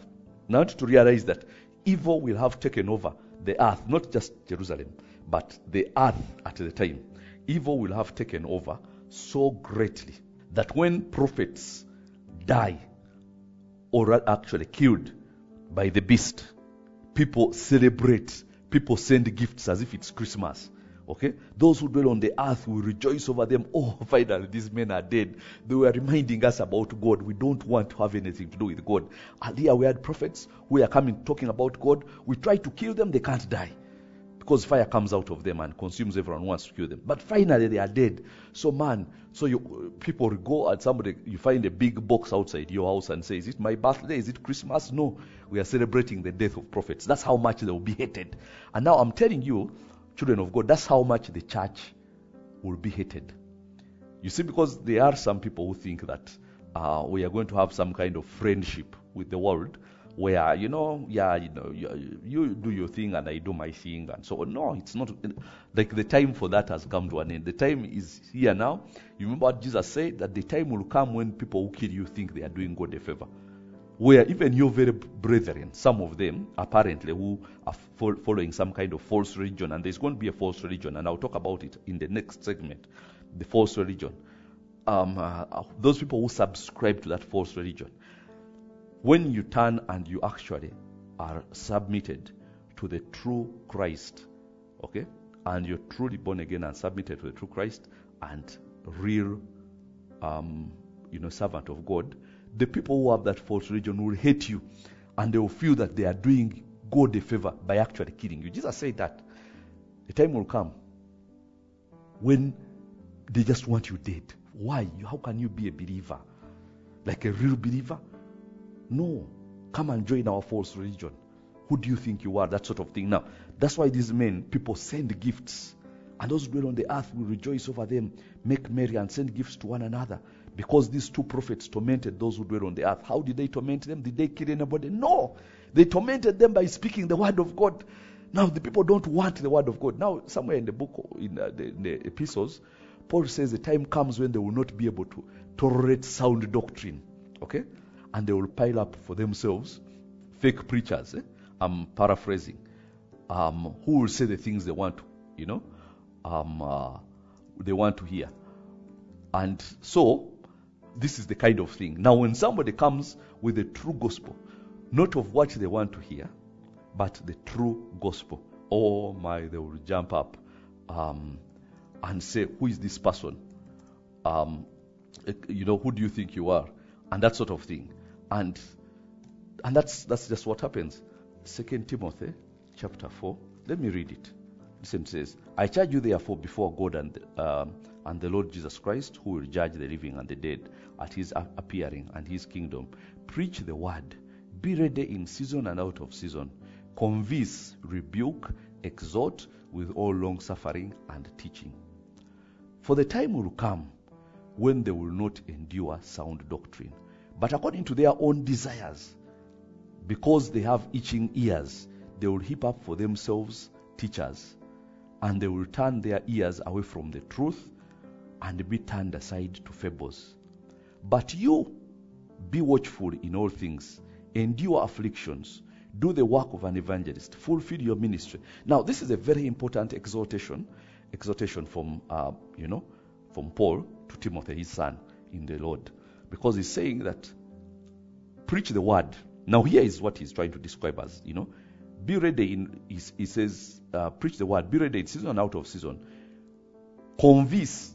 Now I want you to realize that evil will have taken over the earth, not just Jerusalem, but the earth at the time. Evil will have taken over so greatly that when prophets die or are actually killed by the beast, people celebrate, people send gifts as if it's Christmas. Okay? Those who dwell on the earth will rejoice over them. Oh, finally, these men are dead. They were reminding us about God. We don't want to have anything to do with God. Earlier, we had prophets who are coming talking about God. We try to kill them, they can't die. Because fire comes out of them and consumes everyone who wants to kill them. But finally, they are dead. So, people go and you find a big box outside your house and say, is it my birthday? Is it Christmas? No. We are celebrating the death of prophets. That's how much they will be hated. And now I'm telling you, children of God, that's how much the church will be hated. You see, because there are some people who think that we are going to have some kind of friendship with the world where, you do your thing and I do my thing and so on. No, it's not. Like the time for that has come to an end. The time is here now. You remember what Jesus said? That the time will come when people who kill you think they are doing God a favor. Where even your very brethren, some of them apparently who are following some kind of false religion, and there's going to be a false religion, and I'll talk about it in the next segment, the false religion. Those people who subscribe to that false religion, when you turn and you actually are submitted to the true Christ, okay, and you're truly born again and submitted to the true Christ and real, servant of God, the people who have that false religion will hate you, and they will feel that they are doing God a favor by actually killing you. Jesus said that the time will come when they just want you dead. Why? How can you be a believer? Like a real believer? No. Come and join our false religion. Who do you think you are? That sort of thing. Now, that's why these men, people send gifts, and those who dwell on the earth will rejoice over them, make merry, and send gifts to one another. Because these two prophets tormented those who dwell on the earth. How did they torment them? Did they kill anybody? No. They tormented them by speaking the word of God. Now, the people don't want the word of God. Now, somewhere in the book, in the epistles, Paul says the time comes when they will not be able to tolerate sound doctrine. Okay? And they will pile up for themselves fake preachers. I'm paraphrasing. Who will say the things they want to, they want to hear. And so, this is the kind of thing. Now, when somebody comes with the true gospel, not of what they want to hear, but the true gospel, oh my, they will jump up and say, who is this person? Who do you think you are? And that sort of thing. And that's just what happens. 2 Timothy chapter 4. Let me read it. Listen, it says, I charge you therefore before God and the Lord Jesus Christ, who will judge the living and the dead at his appearing and his kingdom. Preach the word. Be ready in season and out of season. Convince, rebuke, exhort with all long suffering and teaching. For the time will come when they will not endure sound doctrine, but according to their own desires, because they have itching ears, they will heap up for themselves teachers, and they will turn their ears away from the truth and be turned aside to fables. But you, be watchful in all things, endure afflictions, do the work of an evangelist, fulfill your ministry. Now, this is a very important exhortation from Paul to Timothy, his son in the Lord, because he's saying that preach the word. Now, here is what he's trying to describe as, be ready he says, preach the word, be ready in season and out of season. Convince,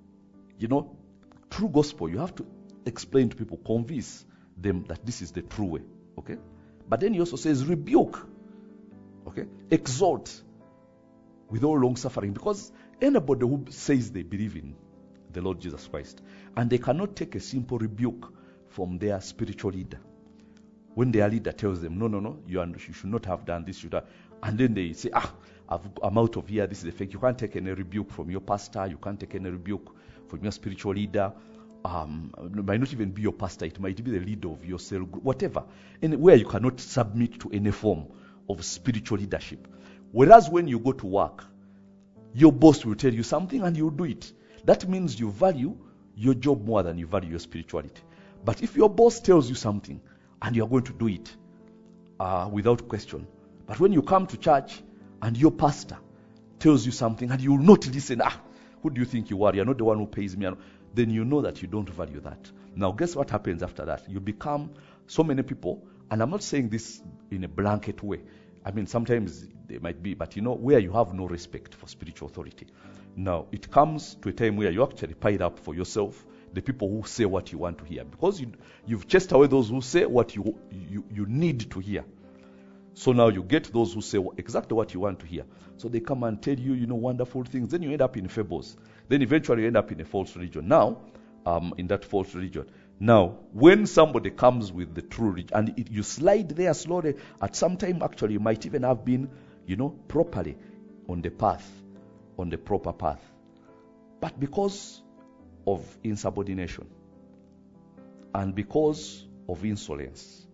true gospel, you have to explain to people, convince them that this is the true way, okay? But then he also says rebuke, okay? Exhort with all long suffering, because anybody who says they believe in the Lord Jesus Christ and they cannot take a simple rebuke from their spiritual leader, when their leader tells them, no, you should not have done this, and then they say, I'm out of here, this is the fake. You can't take any rebuke from your pastor, you can't take any rebuke from your spiritual leader. It might not even be your pastor, it might be the leader of your cell group, whatever. Anywhere you cannot submit to any form of spiritual leadership. Whereas when you go to work, your boss will tell you something and you'll do it. That means you value your job more than you value your spirituality. But if your boss tells you something and you're going to do it, without question. But when you come to church and your pastor tells you something and you will not listen, who do you think you are? You're not the one who pays me. Then you know that you don't value that. Now, guess what happens after that? You become so many people, and I'm not saying this in a blanket way. I mean, sometimes they might be, but where you have no respect for spiritual authority. Now, it comes to a time where you actually pile up for yourself the people who say what you want to hear, because you've chased away those who say what you need to hear. So now you get those who say exactly what you want to hear. So they come and tell you, wonderful things. Then you end up in fables. Then eventually you end up in a false religion. Now, in that false religion. Now, when somebody comes with the true religion, and you slide there slowly, at some time actually you might even have been, properly on the path, on the proper path. But because of insubordination and because of insolence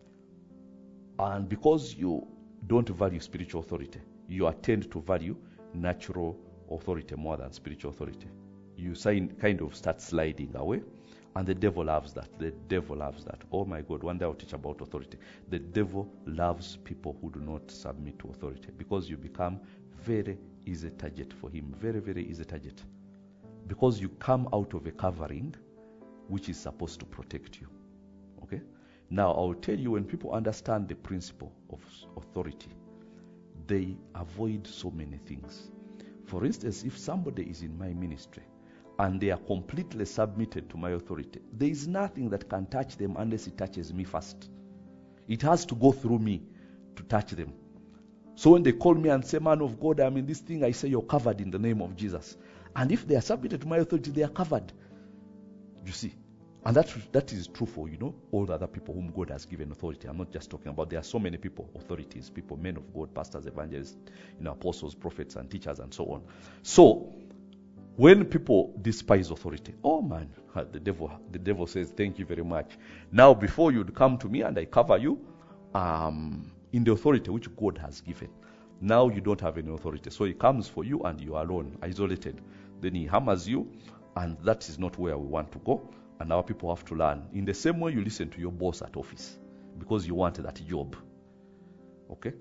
and because you don't value spiritual authority, you tend to value natural authority more than spiritual authority. You kind of start sliding away, and the devil loves that. The devil loves that. Oh my God, one day I'll teach about authority. The devil loves people who do not submit to authority, because you become very easy target for him. Very, very easy target. Because you come out of a covering which is supposed to protect you. Okay? Now, I'll tell you, when people understand the principle of authority, they avoid so many things. For instance, if somebody is in my ministry and they are completely submitted to my authority, there is nothing that can touch them unless it touches me first. It has to go through me to touch them. So when they call me and say, man of God, I'm in this thing, I say, you're covered in the name of Jesus. And if they are submitted to my authority, they are covered. You see? And that is true for, all the other people whom God has given authority. I'm not just talking about, there are so many people, authorities, people, men of God, pastors, evangelists, apostles, prophets, and teachers, and so on. So, when people despise authority, oh man, the devil says, thank you very much. Now, before you'd come to me and I cover you, in the authority which God has given, now you don't have any authority. So he comes for you and you are alone, isolated. Then he hammers you, and that is not where we want to go. And our people have to learn. In the same way you listen to your boss at office, because you want that job. Okay?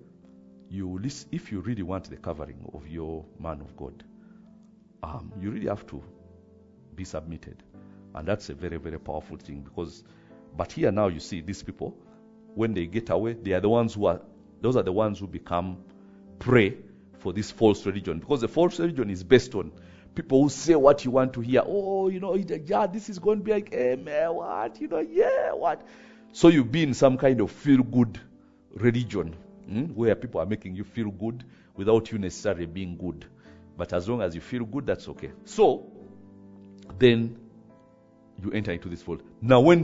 If you really want the covering of your man of God, you really have to be submitted. And that's a very, very powerful thing. But here now you see these people, when they get away, those are the ones who become prey for this false religion. Because the false religion is based on people who say what you want to hear. Oh, this is going to be like, man, what? What? So you be in some kind of feel-good religion, where people are making you feel good without you necessarily being good. But as long as you feel good, that's okay. So, then you enter into this fold. Now, when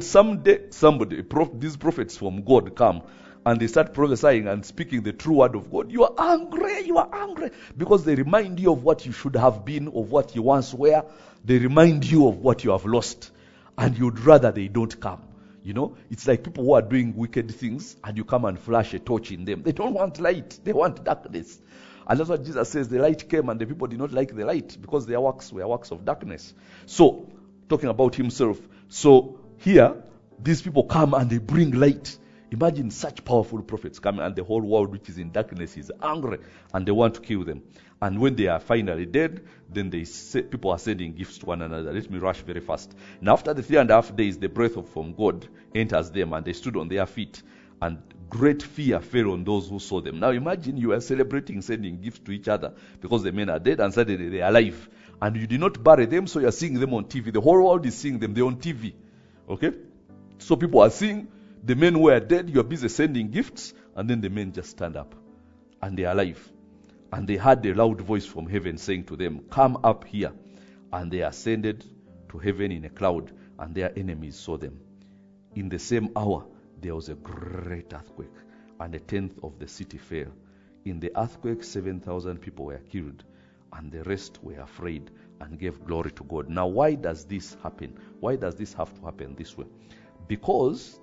these prophets from God come, and they start prophesying and speaking the true word of God, you are angry, because they remind you of what you should have been, of what you once were. They remind you of what you have lost, and you'd rather they don't come. It's like people who are doing wicked things, and you come and flash a torch in them. They don't want light, they want darkness. And that's what Jesus says, the light came and the people did not like the light, because their works were works of darkness. So, talking about himself. So, here, these people come and they bring light. Imagine such powerful prophets coming, and the whole world which is in darkness is angry, and they want to kill them. And when they are finally dead, then people are sending gifts to one another. Let me rush very fast. Now after the 3.5 days, the breath from God enters them, and they stood on their feet, and great fear fell on those who saw them. Now imagine you are celebrating, sending gifts to each other, because the men are dead, and suddenly they are alive. And you did not bury them, so you are seeing them on TV. The whole world is seeing them. They're on TV. Okay? So people are seeing the men who are dead, you are busy sending gifts, and then the men just stand up, and they are alive. And they heard a loud voice from heaven saying to them, come up here. And they ascended to heaven in a cloud, and their enemies saw them. In the same hour, there was a great earthquake, and 1/10 of the city fell. In the earthquake, 7,000 people were killed, and the rest were afraid and gave glory to God. Now, why does this happen? Why does this have to happen this way? Because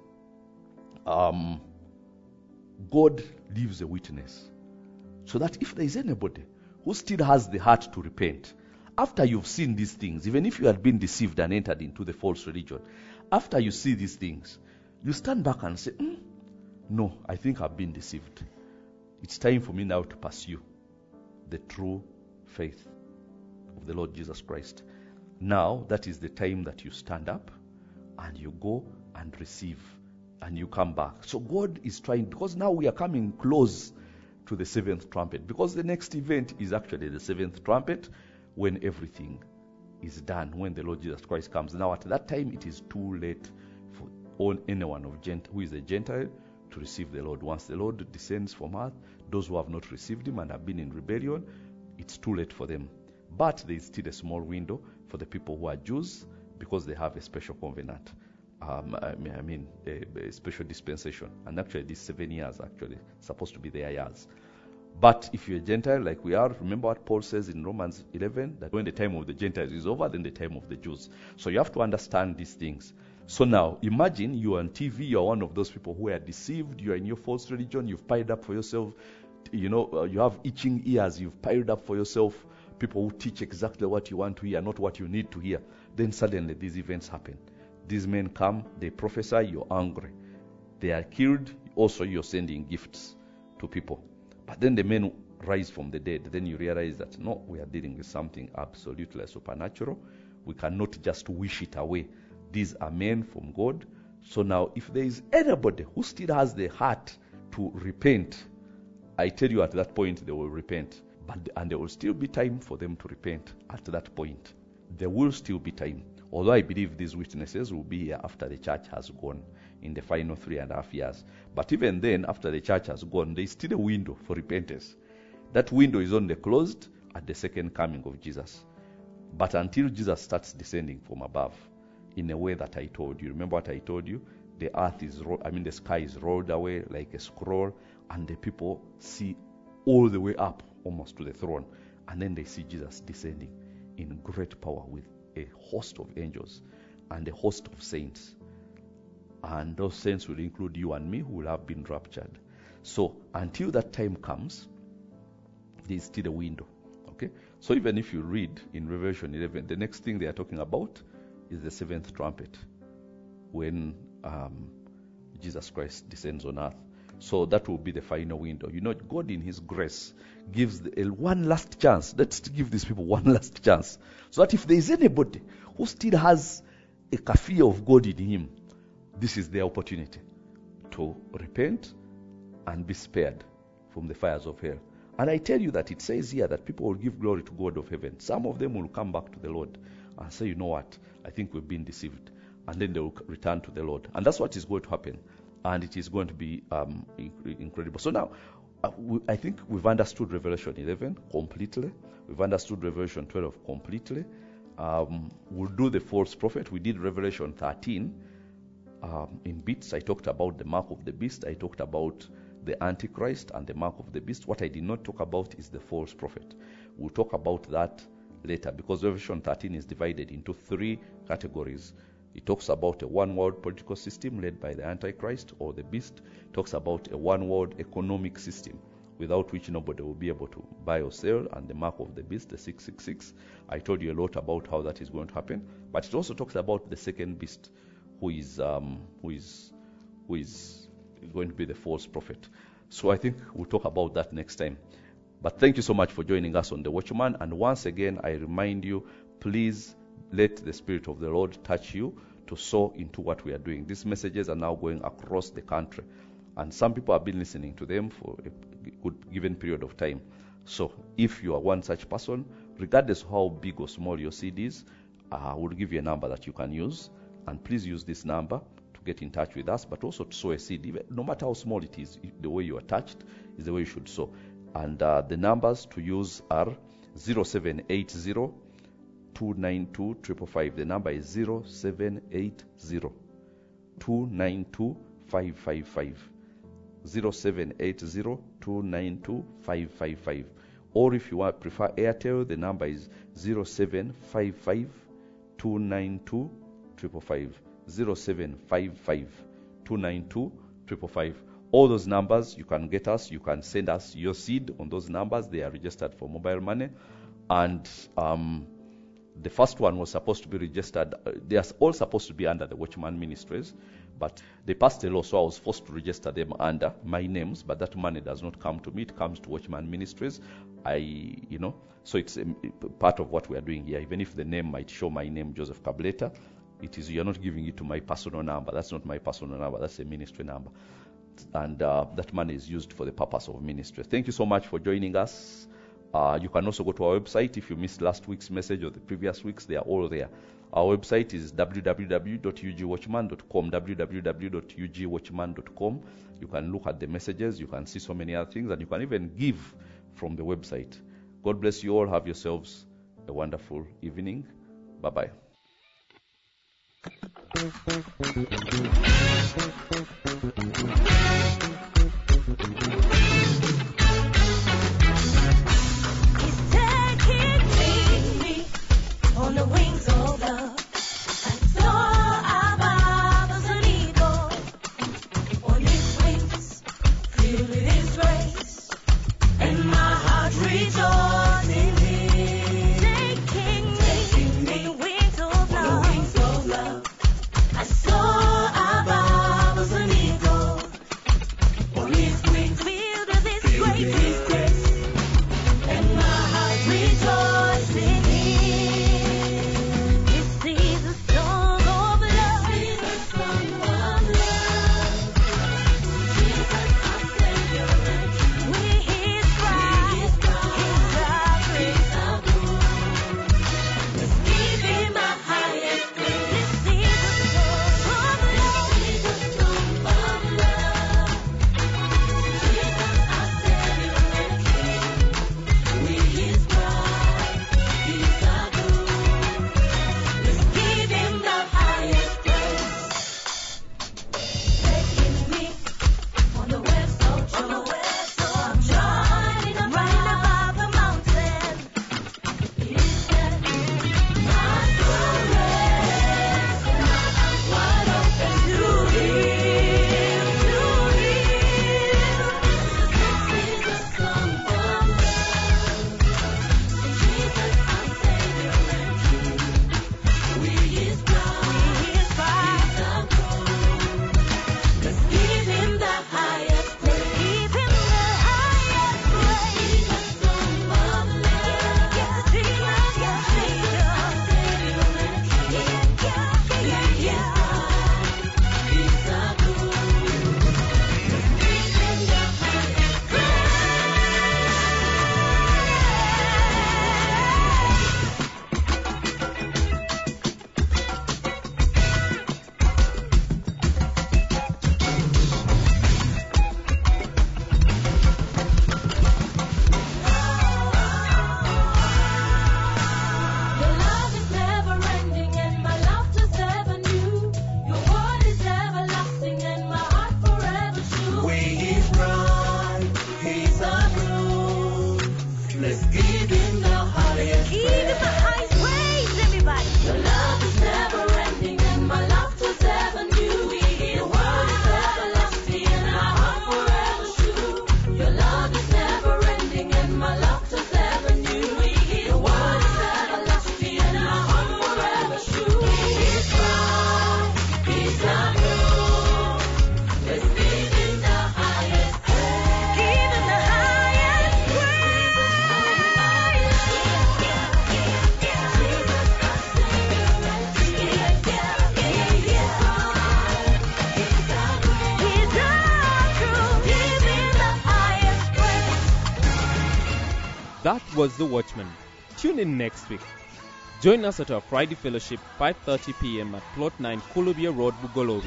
God leaves a witness, so that if there is anybody who still has the heart to repent, after you've seen these things, even if you had been deceived and entered into the false religion, after you see these things, you stand back and say, no, I think I've been deceived. It's time for me now to pursue the true faith of the Lord Jesus Christ. Now, that is the time that you stand up and you go and receive and you come back. So God is trying, because now we are coming close to the seventh trumpet, because the next event is actually the seventh trumpet, when everything is done, when the Lord Jesus Christ comes. Now, at that time, it is too late for anyone who is a Gentile to receive the Lord. Once the Lord descends from earth, those who have not received him and have been in rebellion, it's too late for them. But there is still a small window for the people who are Jews, because they have a special covenant. A special dispensation. And actually, these 7 years actually supposed to be their years. But if you're a Gentile like we are, remember what Paul says in Romans 11, that when the time of the Gentiles is over, then the time of the Jews. So you have to understand these things. So now, imagine you're on TV, you're one of those people who are deceived, you're in your false religion, you've piled up for yourself, you have itching ears, you've piled up for yourself people who teach exactly what you want to hear, not what you need to hear. Then suddenly these events happen. These men come, they prophesy, you're angry. They are killed, also you're sending gifts to people. But then the men rise from the dead. Then you realize that, no, we are dealing with something absolutely supernatural. We cannot just wish it away. These are men from God. So now, if there is anybody who still has the heart to repent, I tell you, at that point they will repent. And there will still be time for them to repent at that point. There will still be time. Although I believe these witnesses will be here after the church has gone, in the final 3.5 years. But even then, after the church has gone, there is still a window for repentance. That window is only closed at the second coming of Jesus. But until Jesus starts descending from above, in a way that I told you. Remember what I told you? The earth is, the sky is rolled away like a scroll, and the people see all the way up, almost to the throne. And then they see Jesus descending in great power with a host of angels and a host of saints. And those saints will include you and me, who will have been raptured. So until that time comes, there is still a window. Okay? So even if you read in Revelation 11, the next thing they are talking about is the seventh trumpet, when Jesus Christ descends on earth. So that will be the final window. God in his grace gives one last chance. Let's give these people one last chance. So that if there is anybody who still has a fear of God in him, this is their opportunity to repent and be spared from the fires of hell. And I tell you that it says here that people will give glory to God of heaven. Some of them will come back to the Lord and say, you know what, I think we've been deceived. And then they will return to the Lord. And that's what is going to happen. And it is going to be incredible. So now, I think we've understood Revelation 11 completely. We've understood Revelation 12 completely. We'll do the false prophet. We did Revelation 13 in bits. I talked about the mark of the beast. I talked about the Antichrist and the mark of the beast. What I did not talk about is the false prophet. We'll talk about that later, because Revelation 13 is divided into 3 categories. It talks about a one-world political system led by the Antichrist or the beast. It talks about a one-world economic system without which nobody will be able to buy or sell, and the mark of the beast, the 666. I told you a lot about how that is going to happen. But it also talks about the second beast, who is going to be the false prophet. So I think we'll talk about that next time. But thank you so much for joining us on The Watchman. And once again, I remind you, please let the Spirit of the Lord touch you to sow into what we are doing. These messages are now going across the country, and some people have been listening to them for a good given period of time. So if you are one such person, regardless of how big or small your seed is, I will give you a number that you can use, and please use this number to get in touch with us, but also to sow a seed. Even, no matter how small it is, the way you are touched is the way you should sow. And the numbers to use are 0780 292 555. The number is 0780 292 555. 0780 292 555. Or if you prefer Airtel, the number is 0755 292 555. 0755 292 555. All those numbers, you can get us. You can send us your seed on those numbers. They are registered for mobile money. And The first one was supposed to be registered. They are all supposed to be under the Watchman Ministries, but they passed a law, so I was forced to register them under my names. But that money does not come to me; it comes to Watchman Ministries. So it's part of what we are doing here. Even if the name might show my name, Joseph Kableta, you're not giving it to my personal number. That's not my personal number. That's a ministry number, and that money is used for the purpose of ministry. Thank you so much for joining us. You can also go to our website. If you missed last week's message or the previous weeks, they are all there. Our website is www.ugwatchman.com, www.ugwatchman.com. You can look at the messages, you can see so many other things, and you can even give from the website. God bless you all. Have yourselves a wonderful evening. Bye-bye. On the wings of love, and so above as an eagle. On his wings, filled with his grace, and my heart rejoices in him. Taking me on the wings of love, I soar above as an eagle. On his wings, filled with his grace, and my heart rejoices in him. That was The Watchman. Tune in next week. Join us at our Friday Fellowship, 5:30 p.m. at Plot 9, Columbia Road, Bugolobi.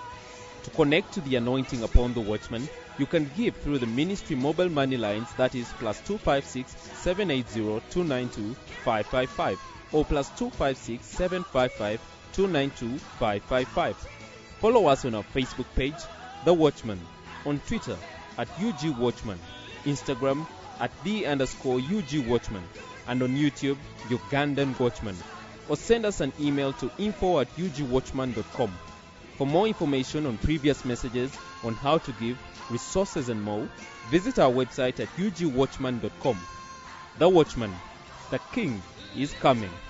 To connect to the anointing upon The Watchman, you can give through the ministry mobile money lines, that is +256 780 292 555 or +256 755 292 555. Follow us on our Facebook page, The Watchman, on Twitter at UG Watchman, Instagram at @the_UG Watchman, and on YouTube, Ugandan Watchman. Or send us an email to info@ugwatchman.com. For more information on previous messages, on how to give, resources and more, visit our website at ugwatchman.com. The Watchman, the King is coming.